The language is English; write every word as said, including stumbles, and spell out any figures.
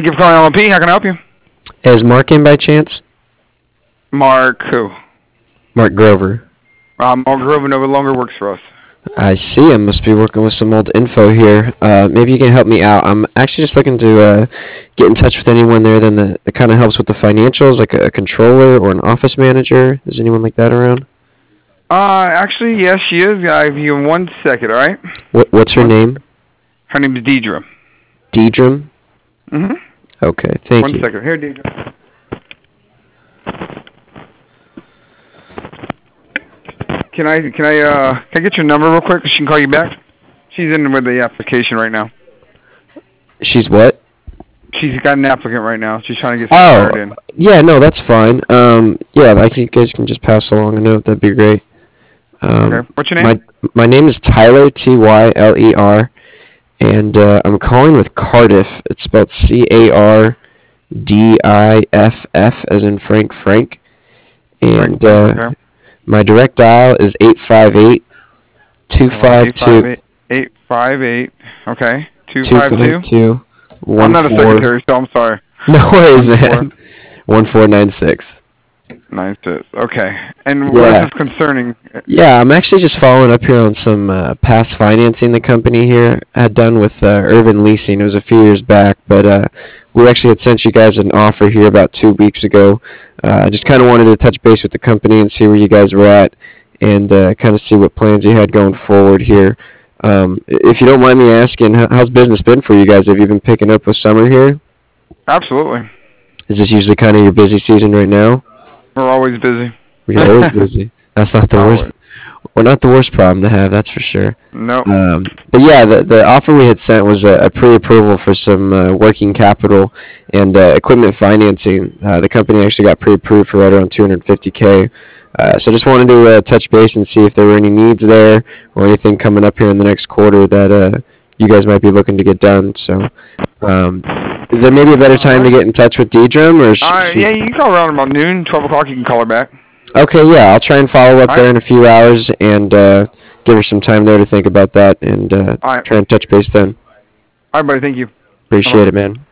Thank you for calling L M P. How can I help you? Is Mark in by chance? Mark who? Mark Grover. Um, Mark Grover no longer works for us. I see. I must be working with some old info here. Uh, maybe you can help me out. I'm actually just looking to uh, get in touch with anyone there then that, that kind of helps with the financials, like a, a controller or an office manager. Is anyone like that around? Uh, actually, yes, she is. I'll give you one second, all right? What What's her One- name? Her name is Deidre. Deidre? Mm-hmm. Okay, thank One you. second. Here, Deidre. Can I can I uh can I get your number real quick? She can call you back. She's in with the application right now. She's what? She's got an applicant right now. She's trying to get Oh, started in. yeah, no, that's fine. Um, yeah, like you guys can just pass along a note. That'd be great. Um, Okay. What's your name? My my name is Tyler, T Y L E R, and uh, I'm calling with Cardiff. It's spelled C A R D I F F, as in Frank Frank. And uh, Okay. my direct dial is eight five eight, two five two, eight five eight. Okay. Two two five two. five two, I'm one not a four. secretary, so I'm sorry. No worries, One four. man. one four nine six. Nine six. Okay. And what Yeah. is this concerning? Yeah, I'm actually just following up here on some uh, past financing the company here had done with uh, Urban Leasing. It was a few years back, but uh, we actually had sent you guys an offer here about two weeks ago. Uh, I just kind of wanted to touch base with the company and see where you guys were at and uh, kind of see what plans you had going forward here. Um, if you don't mind me asking, how- how's business been for you guys? Have you been picking up with summer here? Absolutely. Is this usually kind of your busy season right now? We're always busy. You're always busy. That's not the Always. worst. Well, not the worst problem to have, that's for sure. No. Um, but yeah, the the offer we had sent was a, a pre-approval for some uh, working capital and uh, equipment financing. Uh, the company actually got pre-approved for right around two hundred fifty K. Uh, so just wanted to uh, touch base and see if there were any needs there or anything coming up here in the next quarter that uh, you guys might be looking to get done. So, um, is there maybe a better time to get in touch with Deidre, or sh- Uh, she's- yeah, you can call around about noon, twelve o'clock. You can call her back. Okay, yeah, I'll try and follow up All there right. in a few hours and uh, give her some time there to think about that and uh, All right. try and touch base then. All right, buddy. Thank you. Appreciate it, man.